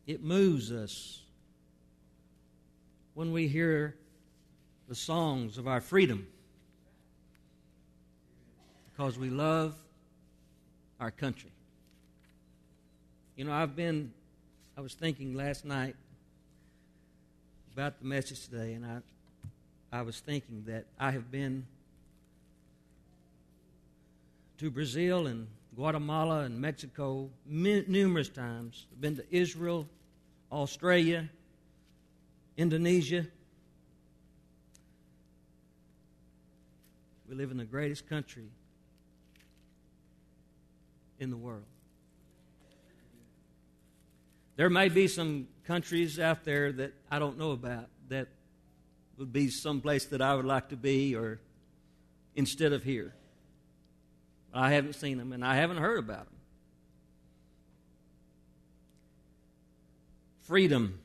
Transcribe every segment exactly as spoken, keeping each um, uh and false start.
It moves us when we hear the songs of our freedom, because we love our country. You know, I've been, I was thinking last night about the message today, and I, I was thinking that I have been to Brazil and Guatemala and Mexico mi- numerous times. I've been to Israel, Australia, Indonesia. We live in the greatest country in the world. There may be some countries out there that I don't know about that would be someplace that I would like to be, or instead of here. I haven't seen them, and I haven't heard about them. Freedom.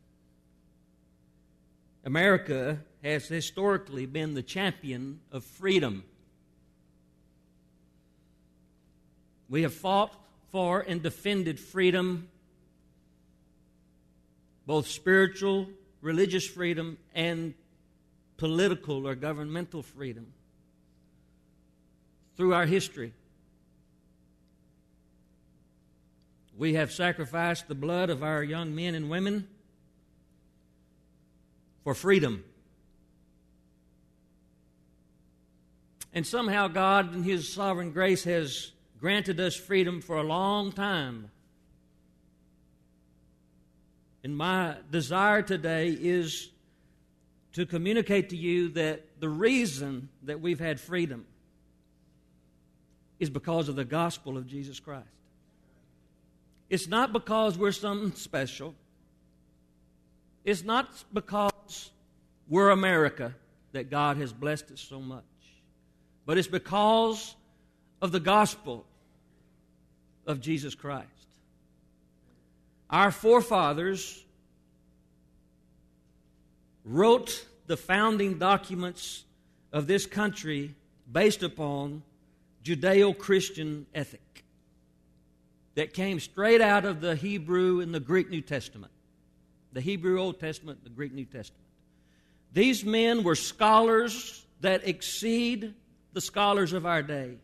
America has historically been the champion of freedom. We have fought for and defended freedom, both spiritual, religious freedom, and political or governmental freedom through our history. We have sacrificed the blood of our young men and women for freedom. And somehow God, in His sovereign grace, has granted us freedom for a long time. And my desire today is to communicate to you that the reason that we've had freedom is because of the gospel of Jesus Christ. It's not because we're something special. It's not because we're America that God has blessed us so much. But it's because of the gospel of Jesus Christ. Our forefathers wrote the founding documents of this country based upon Judeo-Christian ethic that came straight out of the Hebrew and the Greek New Testament. The Hebrew Old Testament, the Greek New Testament. These men were scholars that exceed the scholars of our day.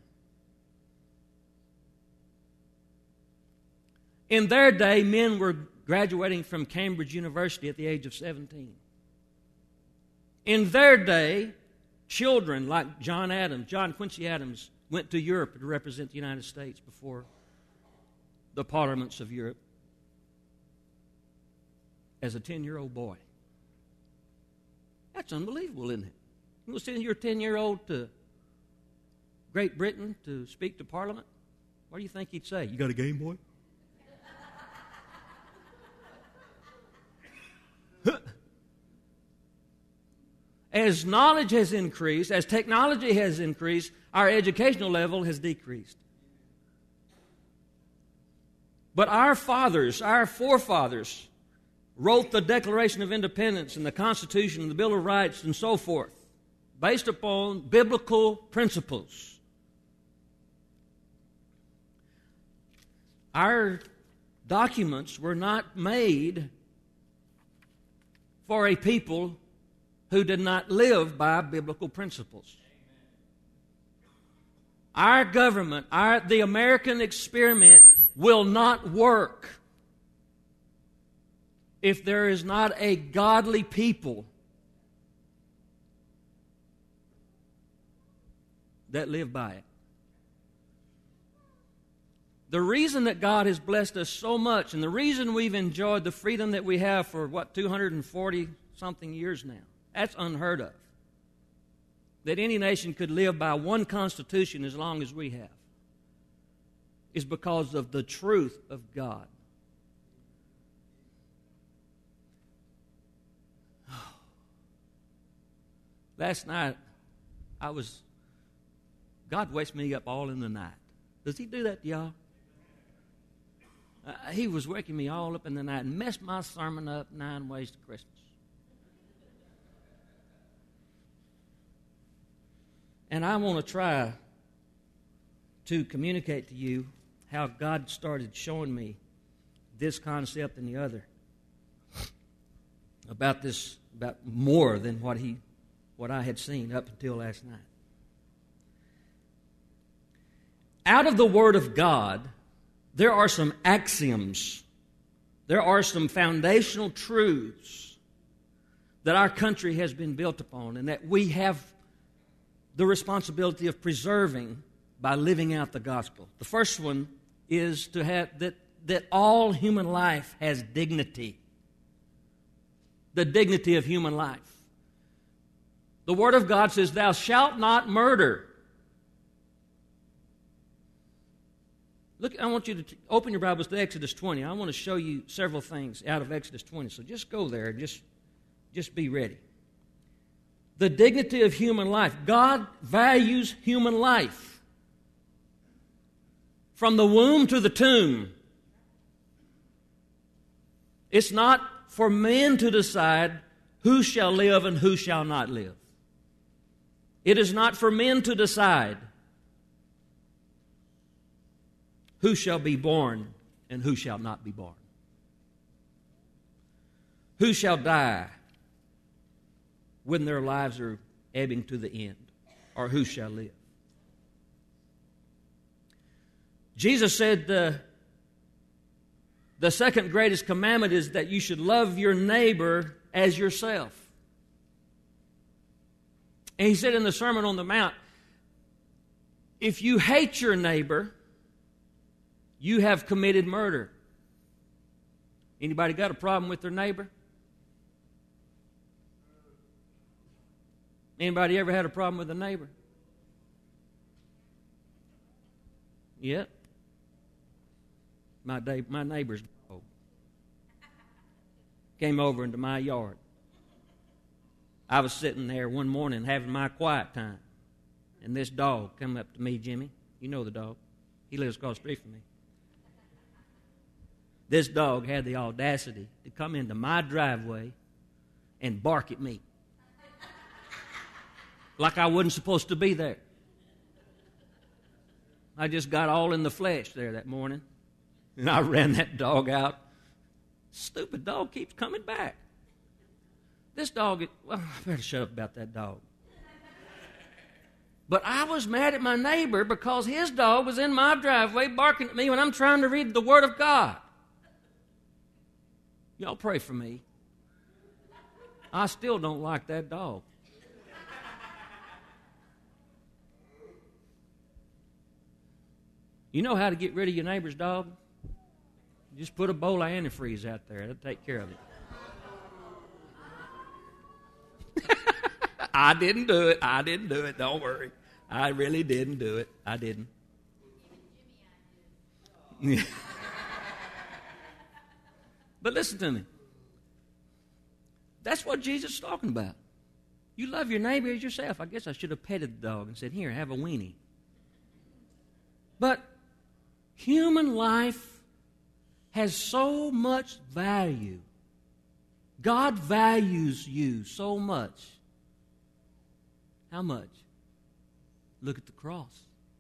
In their day, men were graduating from Cambridge University at the age of seventeen. In their day, children like John Adams, John Quincy Adams, went to Europe to represent the United States before the parliaments of Europe as a ten-year-old boy. That's unbelievable, isn't it? You will send your ten-year-old to Great Britain to speak to Parliament? What do you think he'd say? You got a Game Boy? As knowledge has increased, as technology has increased, our educational level has decreased. But our fathers, our forefathers, wrote the Declaration of Independence and the Constitution and the Bill of Rights and so forth, based upon biblical principles. Our documents were not made for a people who did not live by biblical principles. Our government, our, the American experiment, will not work if there is not a godly people that live by it. The reason that God has blessed us so much, and the reason we've enjoyed the freedom that we have for, what, two hundred forty something years now, that's unheard of. That any nation could live by one constitution as long as we have, is because of the truth of God. Last night, I was, God wakes me up all in the night. Does He do that to y'all? Uh, he was waking me all up in the night and messed my sermon up nine ways to Christmas. And I want to try to communicate to you how God started showing me this concept and the other. about this, about more than what he, what I had seen up until last night. Out of the Word of God, there are some axioms, there are some foundational truths that our country has been built upon and that we have the responsibility of preserving by living out the gospel. The first one is to have that, that all human life has dignity. The dignity of human life. The Word of God says, "Thou shalt not murder." Look, I want you to t- open your Bibles to Exodus twenty. I want to show you several things out of Exodus twenty. So just go there and just, just be ready. The dignity of human life. God values human life. From the womb to the tomb. It's not for men to decide who shall live and who shall not live. It is not for men to decide who shall be born and who shall not be born. Who shall die when their lives are ebbing to the end, or who shall live. Jesus said the, the second greatest commandment is that you should love your neighbor as yourself. And he said in the Sermon on the Mount, if you hate your neighbor, you have committed murder. Anybody got a problem with their neighbor? Anybody ever had a problem with a neighbor? Yep. My, day, my neighbor's dog came over into my yard. I was sitting there one morning having my quiet time, and this dog come up to me, Jimmy. You know the dog. He lives across the street from me. This dog had the audacity to come into my driveway and bark at me. Like I wasn't supposed to be there. I just got all in the flesh there that morning. And I ran that dog out. Stupid dog keeps coming back. This dog, well, I better shut up about that dog. But I was mad at my neighbor because his dog was in my driveway barking at me when I'm trying to read the Word of God. Y'all pray for me. I still don't like that dog. You know how to get rid of your neighbor's dog? Just put a bowl of antifreeze out there. It'll take care of it. I didn't do it. I didn't do it. Don't worry. I really didn't do it. I didn't. But listen to me. That's what Jesus is talking about. You love your neighbor as yourself. I guess I should have petted the dog and said, here, have a weenie. But human life has so much value. God values you so much. How much? Look at the cross.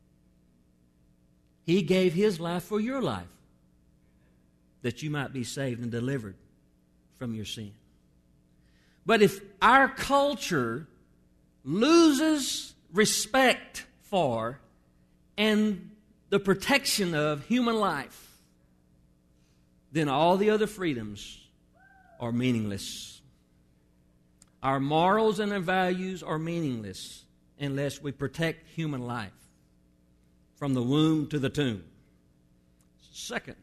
He gave His life for your life, that you might be saved and delivered from your sin. But if our culture loses respect for and the protection of human life, then all the other freedoms are meaningless. Our morals and our values are meaningless unless we protect human life from the womb to the tomb. Secondly,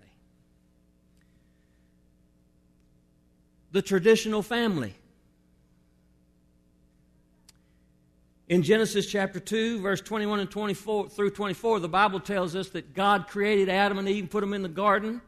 the traditional family. In Genesis chapter two, verse twenty-one and twenty-four through twenty-four, the Bible tells us that God created Adam and Eve and put them in the garden.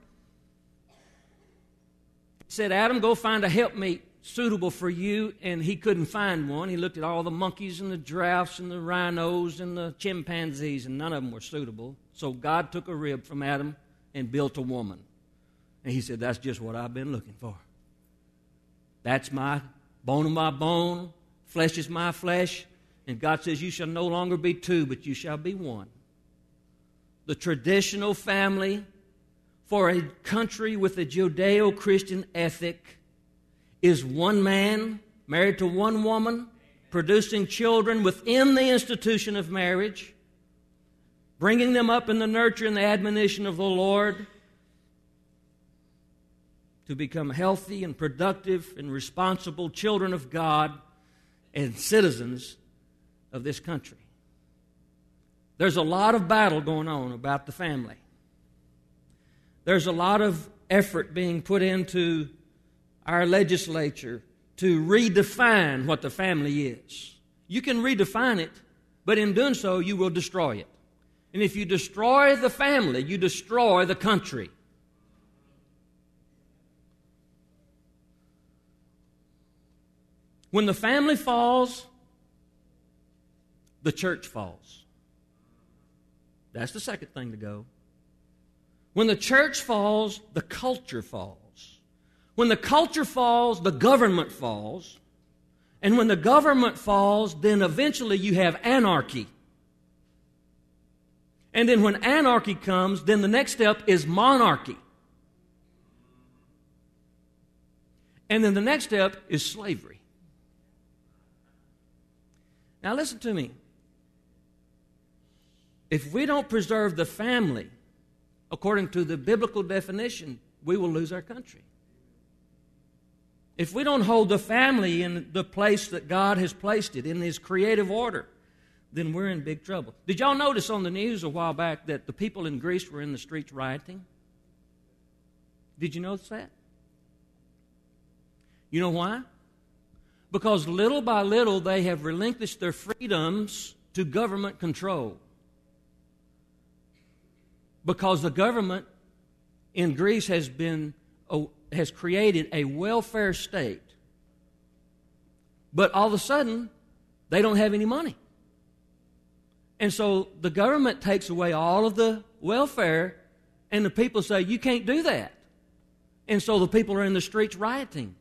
He said, Adam, go find a helpmeet suitable for you, and he couldn't find one. He looked at all the monkeys and the giraffes and the rhinos and the chimpanzees, and none of them were suitable. So God took a rib from Adam and built a woman. And he said, that's just what I've been looking for. That's my bone of my bone, flesh is my flesh. And God says, you shall no longer be two, but you shall be one. The traditional family for a country with a Judeo-Christian ethic is one man married to one woman, producing children within the institution of marriage, bringing them up in the nurture and the admonition of the Lord to become healthy and productive and responsible children of God and citizens of this country. There's a lot of battle going on about the family. There's a lot of effort being put into our legislature to redefine what the family is. You can redefine it, but in doing so, you will destroy it. And if you destroy the family, you destroy the country. When the family falls, the church falls. That's the second thing to go. When the church falls, the culture falls. When the culture falls, the government falls. And when the government falls, then eventually you have anarchy. And then when anarchy comes, then the next step is monarchy. And then the next step is slavery. Now listen to me. If we don't preserve the family, according to the biblical definition, we will lose our country. If we don't hold the family in the place that God has placed it, in His creative order, then we're in big trouble. Did y'all notice on the news a while back that the people in Greece were in the streets rioting? Did you notice that? You know why? Because little by little they have relinquished their freedoms to government control. Because the government in Greece has been has created a welfare state. But all of a sudden, they don't have any money. And so the government takes away all of the welfare, and the people say, you can't do that. And so the people are in the streets rioting.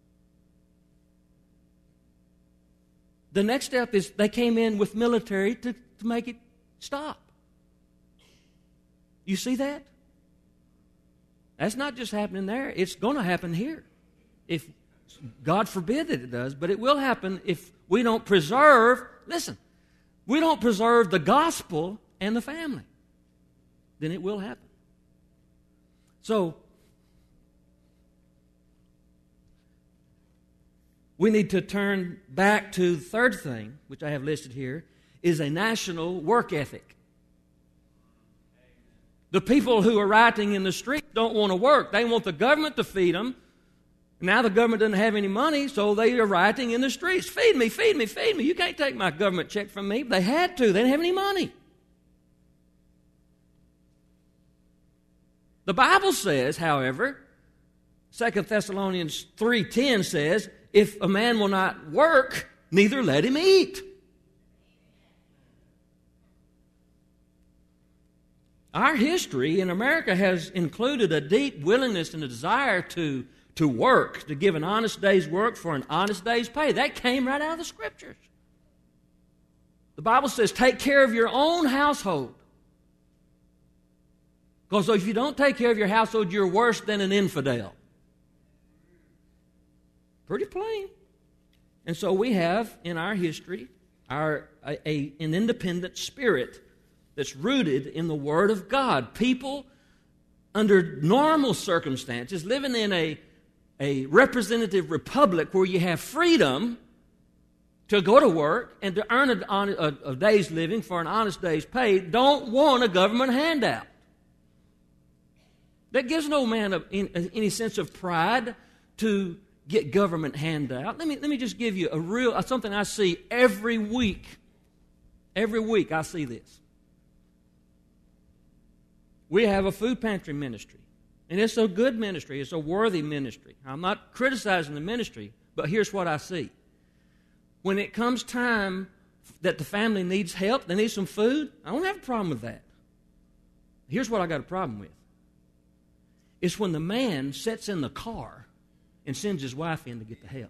The next step is they came in with military to, to make it stop. You see that? That's not just happening there. It's going to happen here. If God forbid that it does, but it will happen if we don't preserve, listen, we don't preserve the gospel and the family. Then it will happen. So, we need to turn back to the third thing, which I have listed here, is a national work ethic. The people who are rioting in the street don't want to work. They want the government to feed them. Now the government doesn't have any money, so they are rioting in the streets. Feed me, feed me, feed me. You can't take my government check from me. They had to. They didn't have any money. The Bible says, however, Second Thessalonians three ten says, if a man will not work, neither let him eat. Our history in America has included a deep willingness and a desire to, to work, to give an honest day's work for an honest day's pay. That came right out of the Scriptures. The Bible says, take care of your own household. Because if you don't take care of your household, you're worse than an infidel. Pretty plain. And so we have in our history our, a, a, an independent spirit that's rooted in the Word of God. People, under normal circumstances, living in a, a representative republic where you have freedom to go to work and to earn a, a, a day's living for an honest day's pay, don't want a government handout. That gives no man a, in, any sense of pride to get government handout. Let me, let me just give you a real, something I see every week. Every week I see this. We have a food pantry ministry, and it's a good ministry. It's a worthy ministry. I'm not criticizing the ministry, but here's what I see. When it comes time that the family needs help, they need some food, I don't have a problem with that. Here's what I got a problem with. It's when the man sits in the car and sends his wife in to get the help.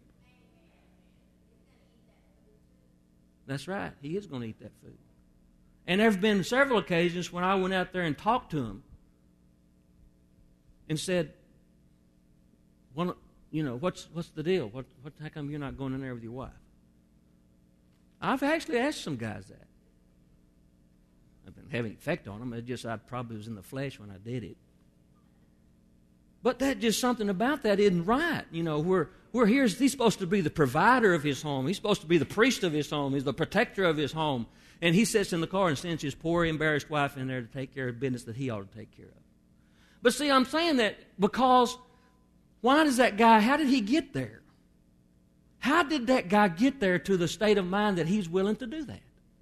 That's right. He is going to eat that food. And there have been several occasions when I went out there and talked to him and said, well, you know, what's what's the deal? What, what, how come you're not going in there with your wife? I've actually asked some guys that. I've been having effect on them. It just I probably was in the flesh when I did it. But that just something about that isn't right. You know, we're, we're here, he's supposed to be the provider of his home. He's supposed to be the priest of his home. He's the protector of his home. And he sits in the car and sends his poor, embarrassed wife in there to take care of business that he ought to take care of. But see, I'm saying that because why does that guy, how did he get there? How did that guy get there to the state of mind that he's willing to do that?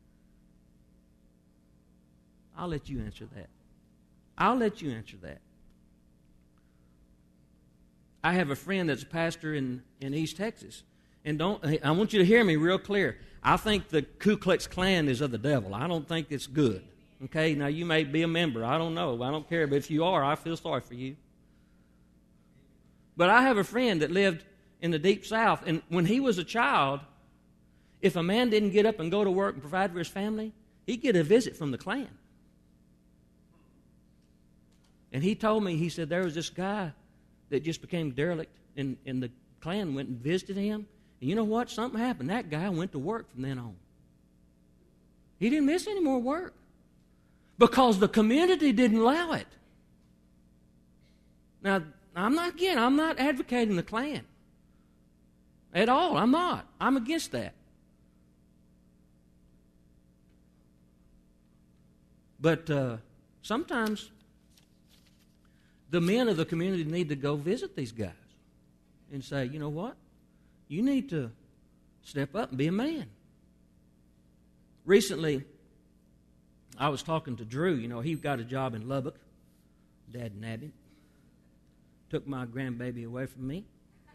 I'll let you answer that. I'll let you answer that. I have a friend that's a pastor in, in East Texas. And don't I want you to hear me real clear. I think the Ku Klux Klan is of the devil. I don't think it's good. Okay, now you may be a member. I don't know. I don't care. But if you are, I feel sorry for you. But I have a friend that lived in the Deep South. And when he was a child, if a man didn't get up and go to work and provide for his family, he'd get a visit from the Klan. And he told me, he said, there was this guy that just became derelict, and, and the Klan went and visited him. And you know what? Something happened. That guy went to work from then on. He didn't miss any more work because the community didn't allow it. Now, I'm not, again, I'm not advocating the Klan at all. I'm not. I'm against that. But uh, sometimes the men of the community need to go visit these guys and say, you know what? You need to step up and be a man. Recently, I was talking to Drew. You know, he got a job in Lubbock. Dad nabbed him. Took my grandbaby away from me.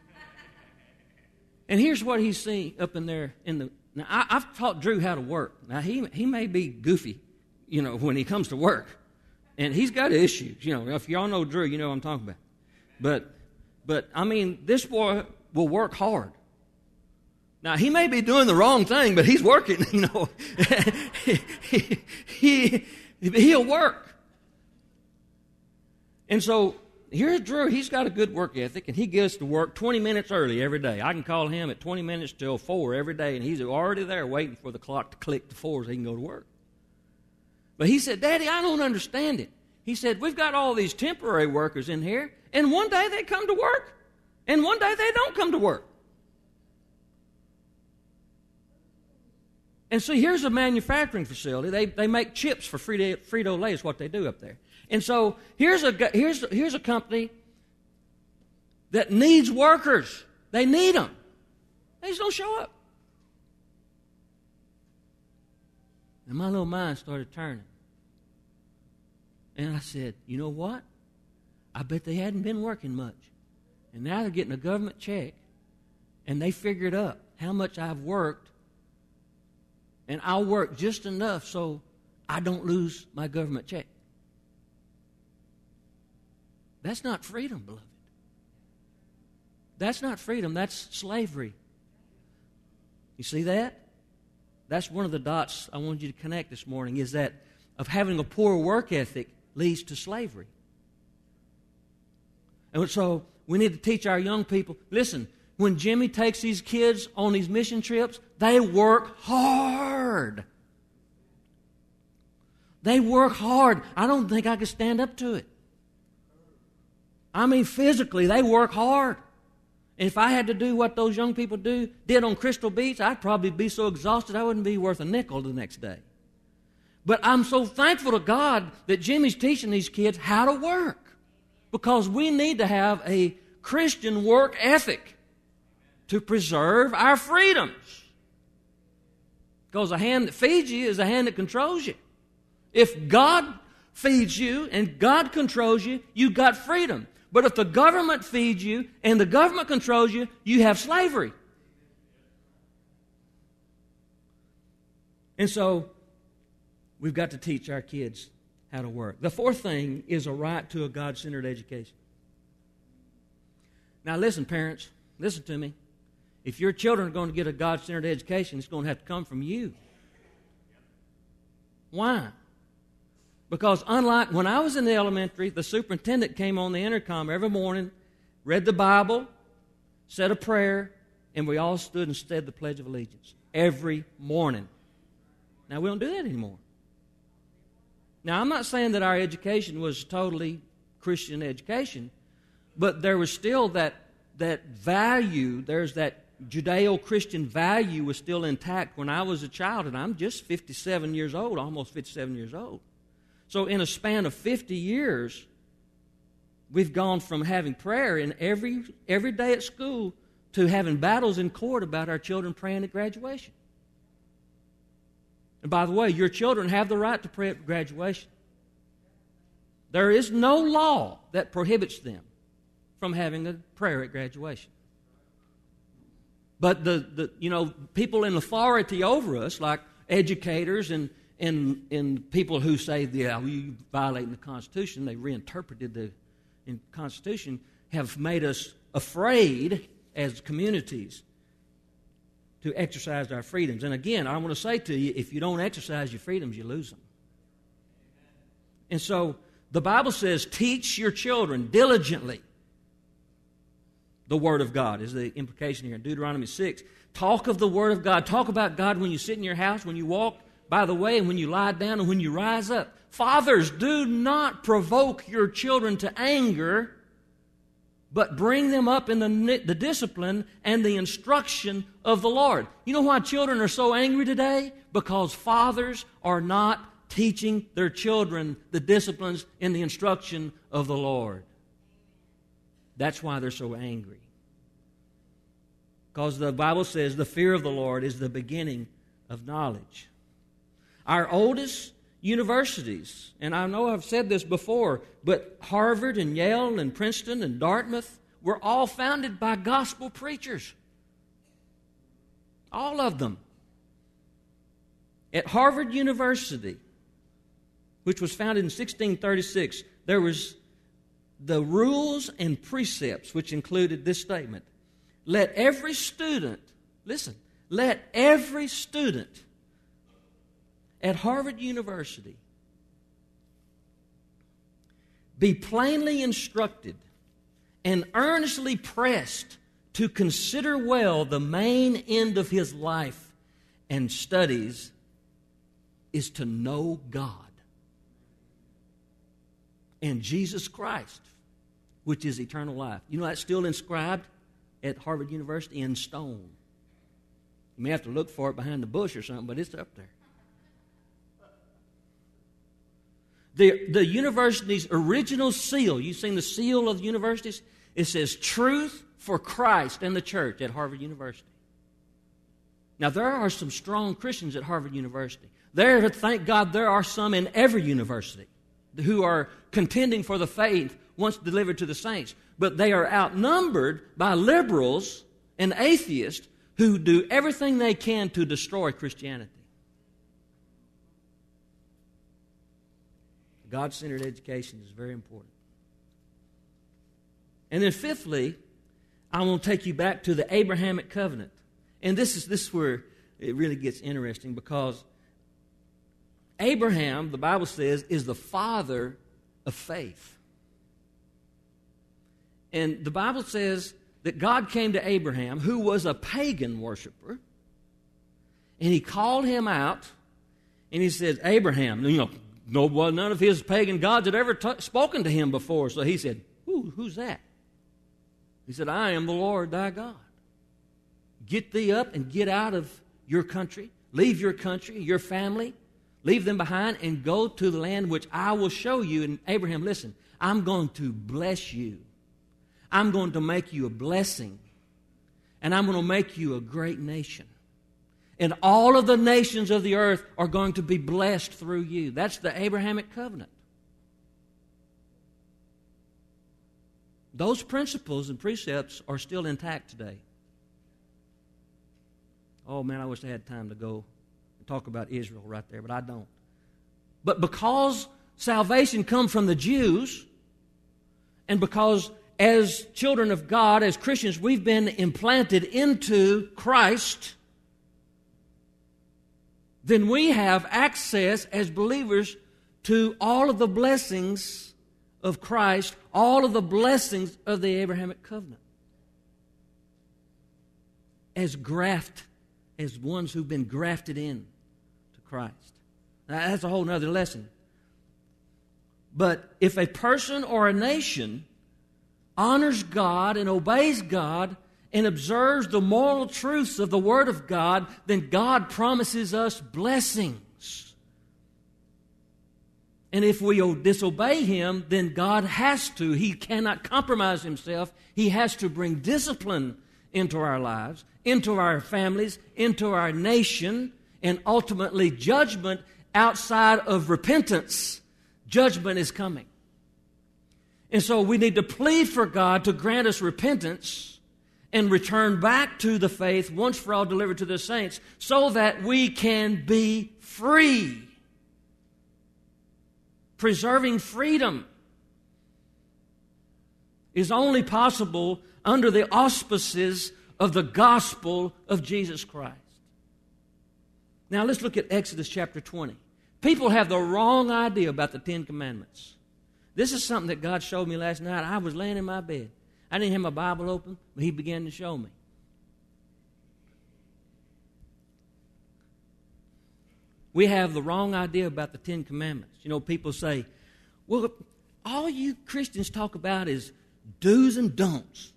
And here's what he's seen up in there in the. Now I, I've taught Drew how to work. Now he he may be goofy, you know, when he comes to work, and he's got issues. You know, if y'all know Drew, you know what I'm talking about. But but I mean, this boy will work hard. Now he may be doing the wrong thing, but he's working. You know, he, he he'll work. And so. Here's Drew. He's got a good work ethic, and he gets to work twenty minutes early every day. I can call him at twenty minutes till four every day, and he's already there waiting for the clock to click to four so he can go to work. But he said, Daddy, I don't understand it. He said, we've got all these temporary workers in here, and one day they come to work, and one day they don't come to work. And so here's a manufacturing facility. They they make chips for Frito, Frito-Lay is what they do up there. And so here's a, here's, here's a company that needs workers. They need them. They just don't show up. And my little mind started turning. And I said, you know what? I bet they hadn't been working much. And now they're getting a government check. And they figured up how much I've worked. And I'll work just enough so I don't lose my government check. That's not freedom, beloved. That's not freedom. That's slavery. You see that? That's one of the dots I wanted you to connect this morning, is that of having a poor work ethic leads to slavery. And so we need to teach our young people, listen, when Jimmy takes these kids on these mission trips, they work hard. They work hard. I don't think I could stand up to it. I mean, physically, they work hard. And if I had to do what those young people do did on Crystal Beach, I'd probably be so exhausted I wouldn't be worth a nickel the next day. But I'm so thankful to God that Jimmy's teaching these kids how to work, because we need to have a Christian work ethic to preserve our freedoms. Because a hand that feeds you is a hand that controls you. If God feeds you and God controls you, you've got freedom. But if the government feeds you and the government controls you, you have slavery. And so we've got to teach our kids how to work. The fourth thing is a right to a God-centered education. Now listen, parents, listen to me. If your children are going to get a God-centered education, it's going to have to come from you. Why? Because unlike when I was in the elementary, the superintendent came on the intercom every morning, read the Bible, said a prayer, and we all stood and said the Pledge of Allegiance every morning. Now, we don't do that anymore. Now, I'm not saying that our education was totally Christian education, but there was still that, that value, there's that Judeo-Christian value was still intact when I was a child, and I'm just fifty-seven years old, almost fifty-seven years old. So in a span of fifty years, we've gone from having prayer in every, every day at school to having battles in court about our children praying at graduation. And by the way, your children have the right to pray at graduation. There is no law that prohibits them from having a prayer at graduation. But the, the you know, people in authority over us, like educators and and, and people who say, yeah, well, you violating the Constitution, they reinterpreted the in Constitution, have made us afraid as communities to exercise our freedoms. And again, I want to say to you, if you don't exercise your freedoms, you lose them. And so the Bible says, teach your children diligently the Word of God, is the implication here in Deuteronomy six. Talk of the Word of God. Talk about God when you sit in your house, when you walk by the way, and when you lie down, and when you rise up. Fathers, do not provoke your children to anger, but bring them up in the, the discipline and the instruction of the Lord. You know why children are so angry today? Because fathers are not teaching their children the disciplines and the instruction of the Lord. That's why they're so angry. Because the Bible says the fear of the Lord is the beginning of knowledge. Our oldest universities, and I know I've said this before, but Harvard and Yale and Princeton and Dartmouth were all founded by gospel preachers. All of them. At Harvard University, which was founded in sixteen thirty-six, there was the rules and precepts, which included this statement: let every student, listen, let every student at Harvard University be plainly instructed and earnestly pressed to consider well the main end of his life and studies is to know God and Jesus Christ, which is eternal life. You know that's still inscribed at Harvard University in stone. You may have to look for it behind the bush or something, but it's up there. The, the university's original seal, you've seen the seal of the universities? It says, truth for Christ and the church at Harvard University. Now, there are some strong Christians at Harvard University. There, thank God, there are some in every university who are contending for the faith once delivered to the saints. But they are outnumbered by liberals and atheists who do everything they can to destroy Christianity. God-centered education is very important. And then fifthly, I want to take you back to the Abrahamic covenant. And this is, this is where it really gets interesting, because Abraham, the Bible says, is the father of faith. And the Bible says that God came to Abraham, who was a pagan worshiper, and he called him out, and he said, Abraham, you know, no, well, none of his pagan gods had ever t- spoken to him before. So he said, Who, who's that? He said, I am the Lord thy God. Get thee up and get out of your country. Leave your country, your family. Leave them behind and go to the land which I will show you. And Abraham, listen, I'm going to bless you. I'm going to make you a blessing. And I'm going to make you a great nation. And all of the nations of the earth are going to be blessed through you. That's the Abrahamic covenant. Those principles and precepts are still intact today. Oh, man, I wish I had time to go and talk about Israel right there, but I don't. But because salvation comes from the Jews, and because as children of God, as Christians, we've been implanted into Christ, then we have access as believers to all of the blessings of Christ, all of the blessings of the Abrahamic covenant. as graft, as ones who've been grafted in to Christ. Now, that's a whole other lesson. But if a person or a nation honors God and obeys God and observes the moral truths of the Word of God, then God promises us blessings. And if we disobey Him, then God has to. He cannot compromise Himself. He has to bring discipline into our lives, into our families, into our nation, and ultimately judgment outside of repentance. Judgment is coming. And so we need to plead for God to grant us repentance and return back to the faith once for all delivered to the saints so that we can be free. Preserving freedom is only possible under the auspices of the gospel of Jesus Christ. Now let's look at Exodus chapter twenty. People have the wrong idea about the Ten Commandments. This is something that God showed me last night. I was laying in my bed. I didn't have my Bible open, but He began to show me. We have the wrong idea about the Ten Commandments. You know, people say, well, all you Christians talk about is do's and don'ts,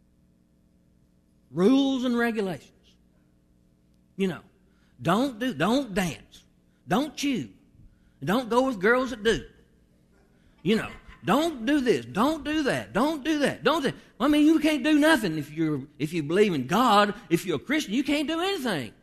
rules and regulations. You know, don't do, don't dance, don't chew, don't go with girls that do. You know, don't do this, don't do that, don't do that, don't do that. I mean, you can't do nothing if you're if you believe in God. If you're a Christian, you can't do anything.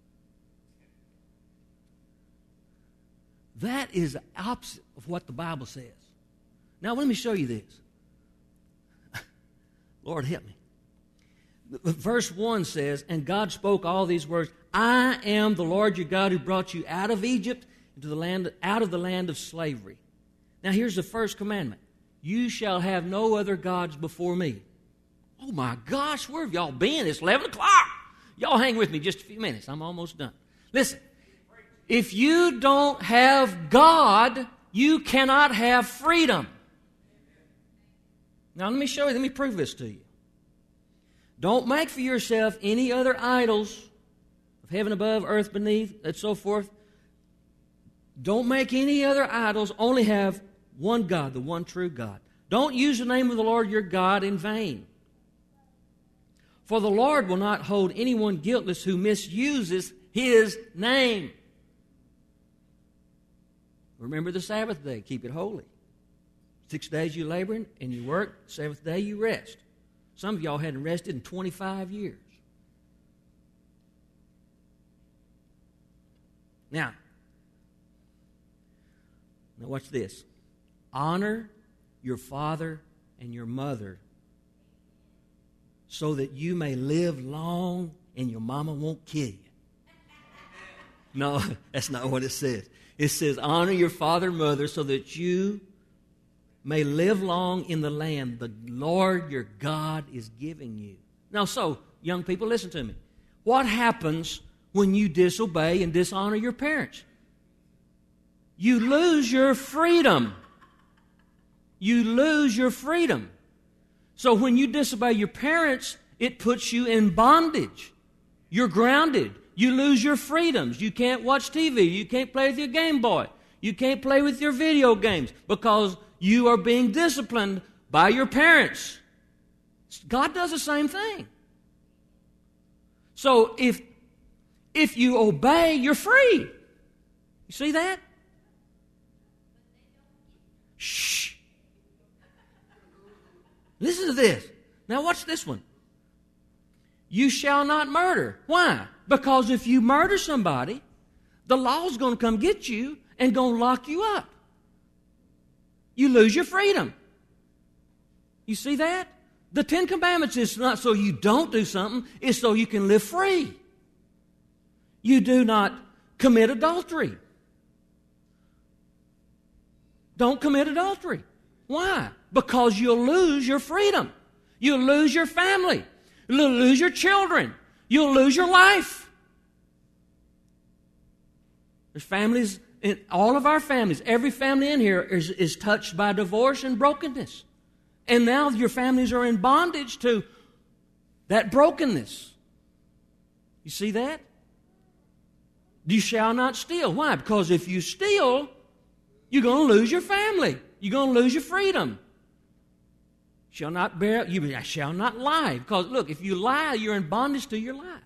That is the opposite of what the Bible says. Now, let me show you this. Lord, help me. Verse one says, and God spoke all these words, I am the Lord your God who brought you out of Egypt into the land, out of the land of slavery. Now, here's the first commandment. You shall have no other gods before me. Oh, my gosh, where have y'all been? It's eleven o'clock. Y'all hang with me just a few minutes. I'm almost done. Listen. If you don't have God, you cannot have freedom. Now, let me show you, let me prove this to you. Don't make for yourself any other idols of heaven above, earth beneath, and so forth. Don't make any other idols, only have one God, the one true God. Don't use the name of the Lord your God in vain. For the Lord will not hold anyone guiltless who misuses His name. Remember the Sabbath day. Keep it holy. Six days you labor and you work. Seventh day you rest. Some of y'all hadn't rested in twenty-five years. Now, now watch this. Honor your father and your mother so that you may live long and your mama won't kill you. No, that's not what it says. It says, honor your father and mother so that you may live long in the land the Lord your God is giving you. Now, so, young people, listen to me. What happens when you disobey and dishonor your parents? You lose your freedom. You lose your freedom. So when you disobey your parents, it puts you in bondage. You're grounded. You lose your freedoms. You can't watch T V. You can't play with your Game Boy. You can't play with your video games because you are being disciplined by your parents. God does the same thing. So if, if you obey, you're free. You see that? Shh. Listen to this. Now watch this one. You shall not murder. Why? Because if you murder somebody, the law's going to come get you and going to lock you up. You lose your freedom. You see that? The Ten Commandments is not so you don't do something, it's so you can live free. You do not commit adultery. Don't commit adultery. Why? Because you'll lose your freedom. You'll lose your family. You'll lose your children. You'll lose your life. There's families, in all of our families, every family in here is, is touched by divorce and brokenness. And now your families are in bondage to that brokenness. You see that? You shall not steal. Why? Because if you steal, you're going to lose your family. You're going to lose your freedom. Shall not bear, you shall not lie. Because, look, if you lie, you're in bondage to your lie.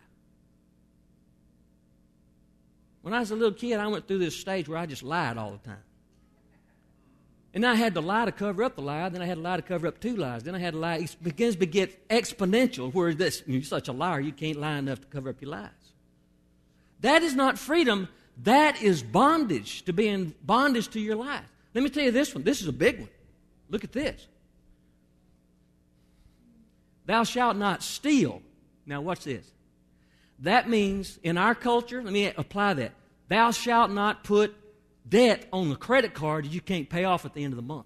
When I was a little kid, I went through this stage where I just lied all the time. And I had to lie to cover up the lie. Then I had to lie to cover up two lies. Then I had to lie. It begins to get exponential, where this, you're such a liar, you can't lie enough to cover up your lies. That is not freedom. That is bondage, to be in bondage to your life. Let me tell you this one. This is a big one. Look at this. Thou shalt not steal. Now, watch this. That means, in our culture, let me apply that. Thou shalt not put debt on the credit card that you can't pay off at the end of the month.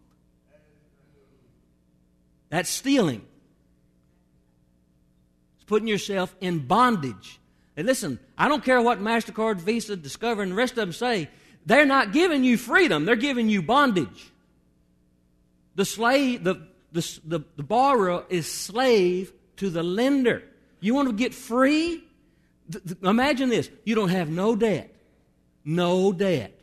That's stealing. It's putting yourself in bondage. And listen, I don't care what MasterCard, Visa, Discover, and the rest of them say. They're not giving you freedom. They're giving you bondage. The slave, the, the, the, the borrower is slave to the lender. You want to get free? Th- th- imagine this. You don't have no debt. No debt.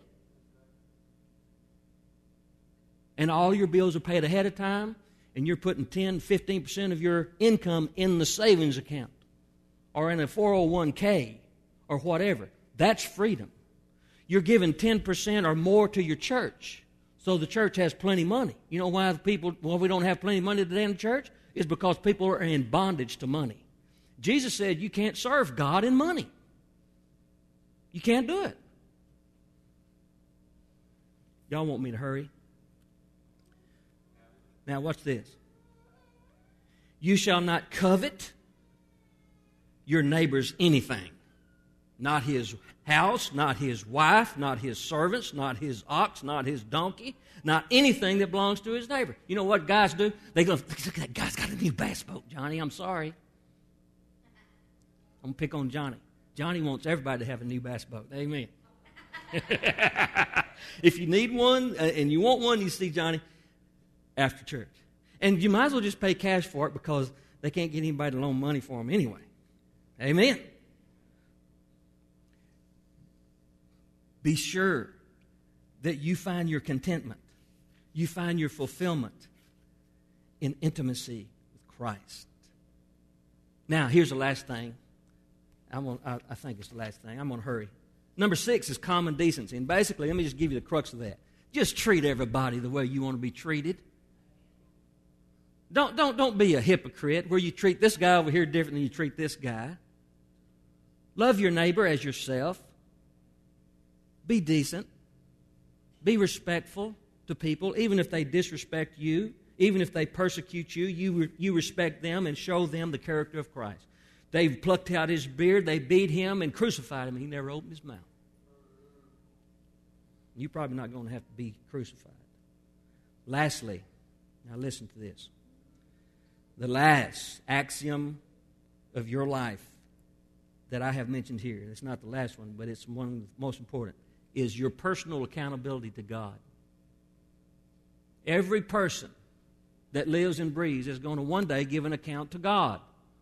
And all your bills are paid ahead of time, and you're putting ten, fifteen percent of your income in the savings account or in a four oh one k or whatever. That's freedom. You're giving ten percent or more to your church, so the church has plenty of money. You know why the people, well, we don't have plenty of money today in the church? It's because people are in bondage to money. Jesus said you can't serve God and money. You can't do it. Y'all want me to hurry? Now, watch this. You shall not covet your neighbor's anything. Not his house, not his wife, not his servants, not his ox, not his donkey, not anything that belongs to his neighbor. You know what guys do? They go, look, that guy's got a new bass boat, Johnny. I'm sorry. I'm going to pick on Johnny. Johnny wants everybody to have a new bass boat. Amen. If you need one uh, and you want one, you see Johnny after church. And you might as well just pay cash for it because they can't get anybody to loan money for them anyway. Amen. Be sure that you find your contentment, you find your fulfillment in intimacy with Christ. Now, here's the last thing. I'm gonna, I, I think it's the last thing. I'm going to hurry. Number six is common decency. And basically, let me just give you the crux of that. Just treat everybody the way you want to be treated. Don't, don't, don't be a hypocrite where you treat this guy over here different than you treat this guy. Love your neighbor as yourself. Be decent. Be respectful to people, even if they disrespect you, even if they persecute you, you, you respect them and show them the character of Christ. They plucked out his beard, they beat him and crucified him. He never opened his mouth. You're probably not going to have to be crucified. Lastly, now listen to this. The last axiom of your life that I have mentioned here, it's not the last one, but it's one of the most important, is your personal accountability to God. Every person that lives and breathes is going to one day give an account to God.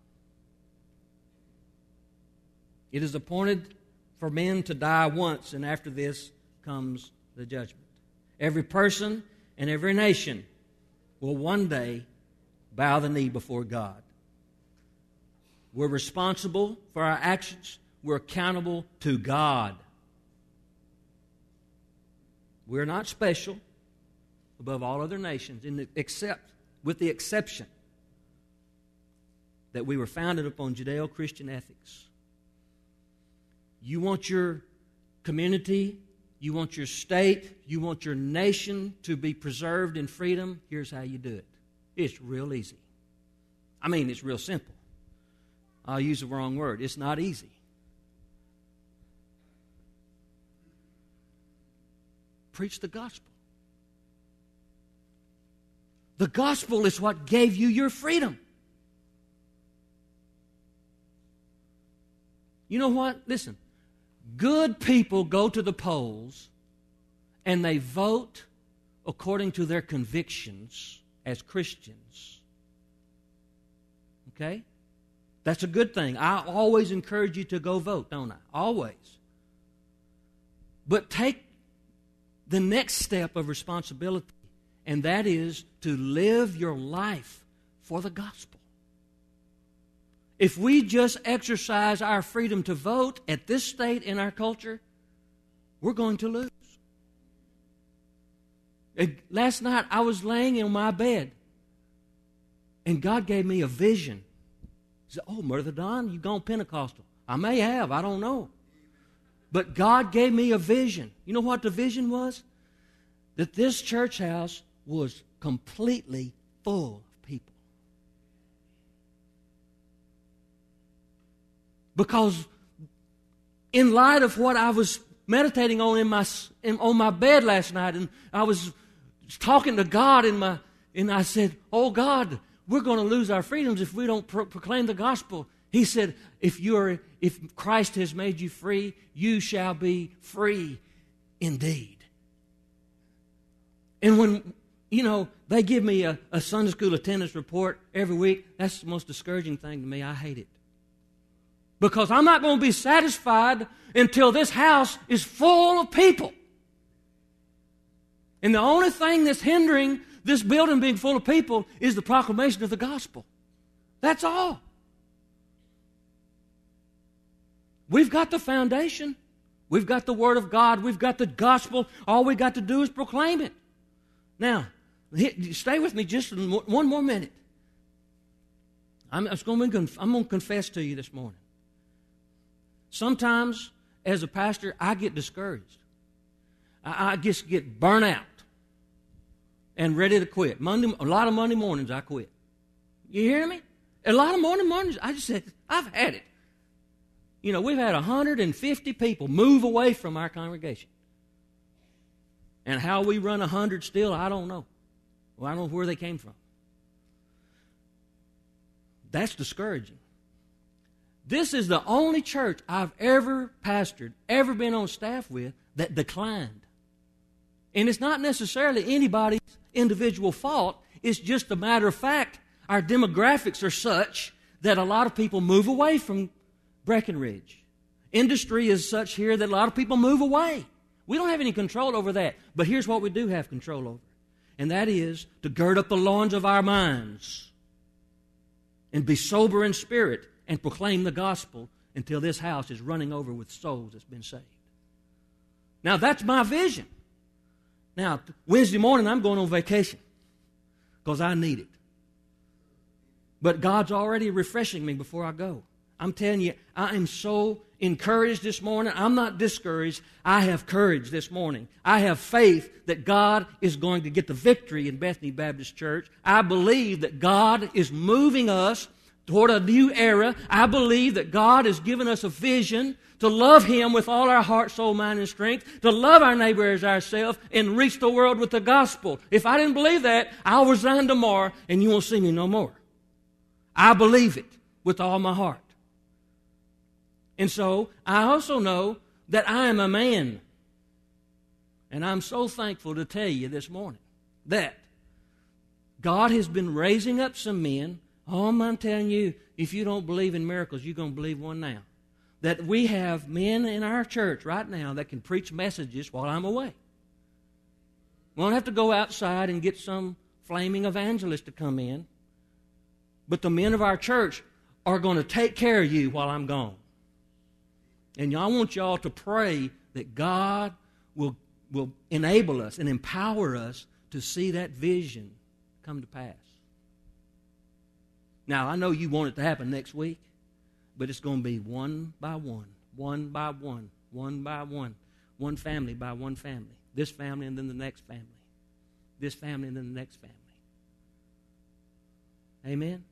It is appointed for men to die once, and after this comes the judgment. Every person and every nation will one day bow the knee before God. We're responsible for our actions. We're accountable to God. We're not special above all other nations, in the, except with the exception that we were founded upon Judeo-Christian ethics. You want your community, you want your state, you want your nation to be preserved in freedom, here's how you do it. It's real easy. I mean, it's real simple. I'll use the wrong word. It's not easy. Preach the gospel. The gospel is what gave you your freedom. You know what? Listen. Good people go to the polls and they vote according to their convictions as Christians. Okay? That's a good thing. I always encourage you to go vote, don't I? Always. But take the next step of responsibility, and that is to live your life for the gospel. If we just exercise our freedom to vote at this state in our culture, we're going to lose. Last night I was laying in my bed, and God gave me a vision. He said, "Oh, Brother Don, you've gone Pentecostal." I may have, I don't know. But God gave me a vision. You know what the vision was? That this church house was completely full of people. Because in light of what I was meditating on in my in, on my bed last night, and I was talking to God in my, and I said, "Oh God, we're going to lose our freedoms if we don't pro- proclaim the gospel." He said, "If you are, if Christ has made you free, you shall be free indeed." And when, you know, they give me a, a Sunday school attendance report every week, that's the most discouraging thing to me. I hate it. Because I'm not going to be satisfied until this house is full of people. And the only thing that's hindering this building being full of people is the proclamation of the gospel. That's all. We've got the foundation. We've got the Word of God. We've got the gospel. All we got to do is proclaim it. Now, stay with me just one more minute. I'm, I'm going to confess to you this morning. Sometimes, as a pastor, I get discouraged. I, I just get burnt out and ready to quit. Monday, a lot of Monday mornings, I quit. You hear me? A lot of morning mornings, I just said, I've had it. You know, we've had one hundred fifty people move away from our congregation. And how we run one hundred still, I don't know. Well, I don't know where they came from. That's discouraging. This is the only church I've ever pastored, ever been on staff with, that declined. And it's not necessarily anybody's individual fault. It's just a matter of fact, our demographics are such that a lot of people move away from Breckenridge. Industry is such here that a lot of people move away. We don't have any control over that. But here's what we do have control over. And that is to gird up the loins of our minds and be sober in spirit and proclaim the gospel until this house is running over with souls that's been saved. Now, that's my vision. Now, Wednesday morning, I'm going on vacation because I need it. But God's already refreshing me before I go. I'm telling you, I am so encouraged this morning. I'm not discouraged. I have courage this morning. I have faith that God is going to get the victory in Bethany Baptist Church. I believe that God is moving us toward a new era. I believe that God has given us a vision to love Him with all our heart, soul, mind, and strength, to love our neighbor as ourselves, and reach the world with the gospel. If I didn't believe that, I'll resign tomorrow and you won't see me no more. I believe it with all my heart. And so, I also know that I am a man. And I'm so thankful to tell you this morning that God has been raising up some men. Oh, I'm telling you, if you don't believe in miracles, you're going to believe one now. That we have men in our church right now that can preach messages while I'm away. We don't have to go outside and get some flaming evangelist to come in. But the men of our church are going to take care of you while I'm gone. And I want y'all to pray that God will, will enable us and empower us to see that vision come to pass. Now, I know you want it to happen next week, but it's going to be one by one, one by one, one by one, one family by one family. This family and then the next family. This family and then the next family. Amen?